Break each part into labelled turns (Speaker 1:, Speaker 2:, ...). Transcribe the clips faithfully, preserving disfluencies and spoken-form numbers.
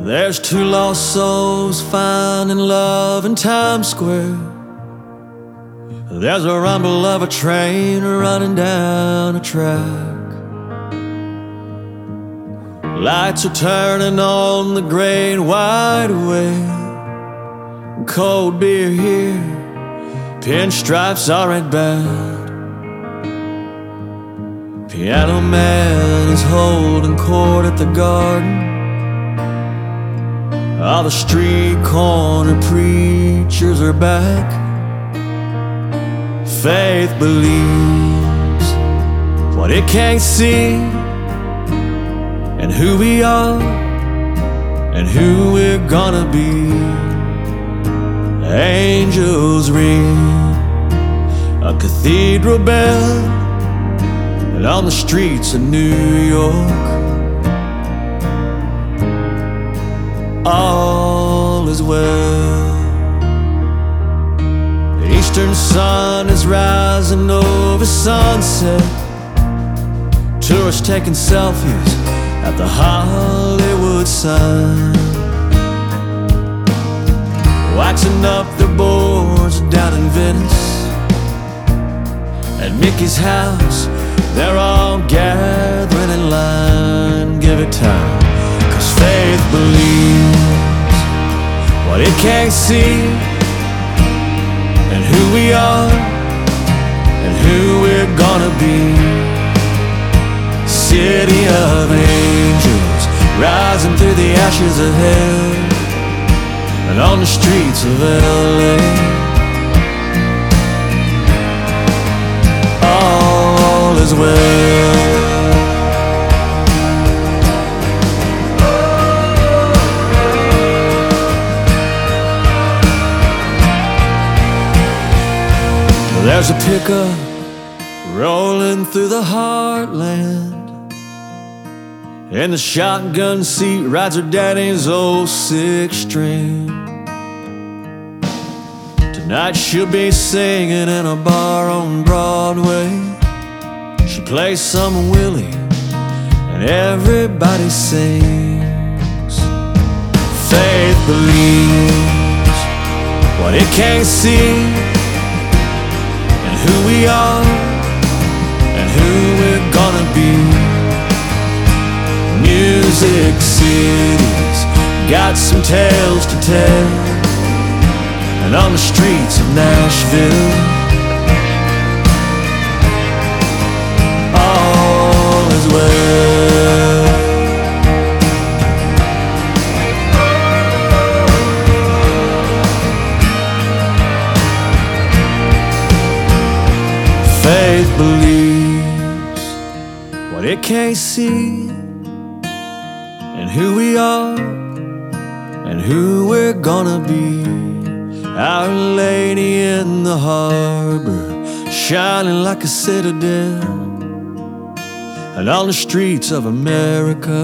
Speaker 1: There's two lost souls finding love in Times Square. There's a rumble of a train running down a track. Lights are turning on the great wide away. Cold beer here, pinstripes are red bad. Piano man is holding court at the garden. All the street corner preachers are back. Faith believes what it can't see, and who we are and who we're gonna be. Angels ring a cathedral bell, and on the streets of New York, all is well. The eastern sun is rising over sunset. Tourists taking selfies at the Hollywood sign, waxing up their boards down in Venice. At Mickey's house, they're all gathering in line. Give it time, 'cause faith believes what it can't see, and who we are and who we're gonna be. City of angels rising through the ashes of hell, and on the streets of L A, all is well. There's a pickup rolling through the heartland. In the shotgun seat rides her daddy's old six string. Tonight she'll be singing in a bar on Broadway. She plays some Willie and everybody sings. Faith believes what it can't see, and who we are and who we're gonna be. Music cities got some tales to tell, and on the streets of Nashville, all is well. Faith believes what it can't see, and who we are and who we're gonna be. Our Lady in the harbor, shining like a citadel, and on the streets of America,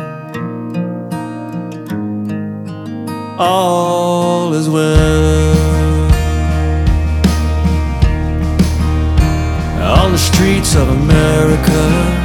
Speaker 1: all is well. On the streets of America,